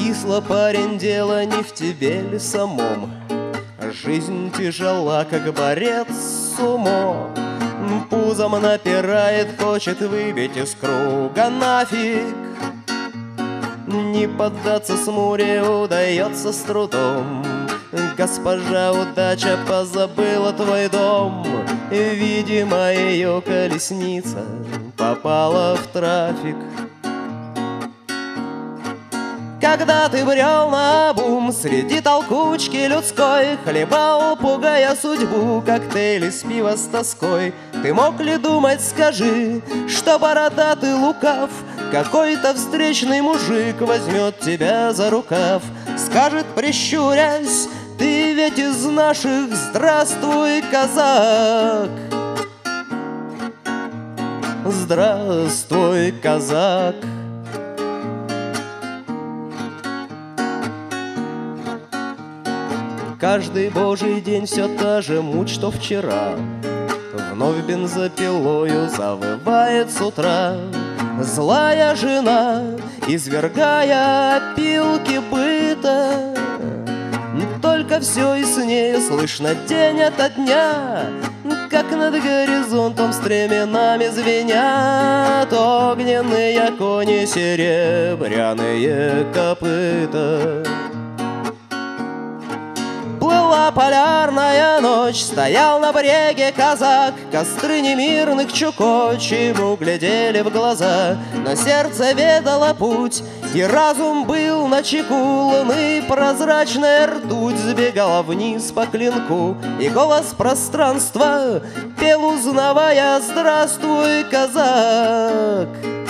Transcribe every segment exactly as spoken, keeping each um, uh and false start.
Кисло, парень, дело не в тебе ли самом. Жизнь тяжела, как борец с умом. Пузом напирает, хочет выбить из круга нафиг. Не поддаться смуре удается с трудом. Госпожа удача позабыла твой дом. Видимо, ее колесница попала в трафик. Когда ты брел наобум среди толкучки людской, хлебал, пугая судьбу, коктейли с пива с тоской, ты мог ли думать, скажи, что бородатый лукав, какой-то встречный мужик возьмет тебя за рукав, скажет, прищурясь: ты ведь из наших, здравствуй, казак. Здравствуй, казак. Каждый божий день все та же муть, что вчера. Вновь бензопилою завывает с утра злая жена, извергая опилки быта. Только все яснее слышно день ото дня, как над горизонтом стременами звенят огненные кони, серебряные копыта. Плыла полярная ночь, стоял на бреге казак, костры немирных чукоч ему глядели в глаза, но сердце ведало путь, и разум был начеку. Луны прозрачная ртуть сбегала вниз по клинку, и голос пространства пел, узнавая: здравствуй, казак.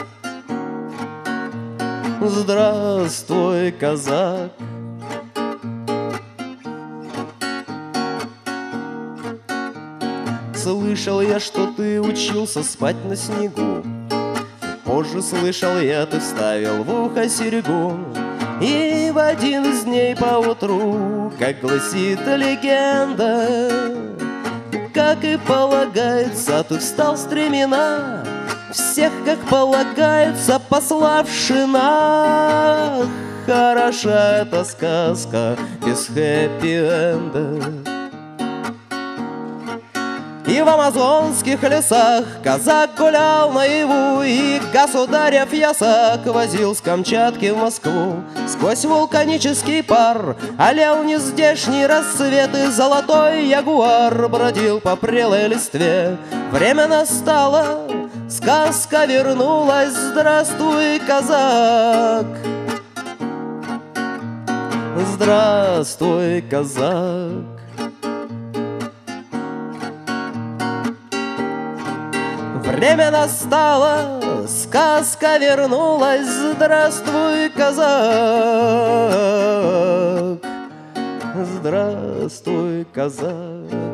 Здравствуй, казак. Слышал я, что ты учился спать на снегу. Позже слышал я, ты вставил в ухо серьгу. И в один из дней поутру, как гласит легенда, как и полагается, ты встал в стремена, всех, как полагается, пославши на. Хороша эта сказка без хэппи-энда. И в амазонских лесах казак гулял наяву, и государев ясак возил с Камчатки в Москву. Сквозь вулканический пар алел нездешний рассвет, и золотой ягуар бродил по прелой листве. Время настало, сказка вернулась, здравствуй, казак. Здравствуй, казак. Время настало, сказка вернулась, здравствуй, казак. Здравствуй, казак.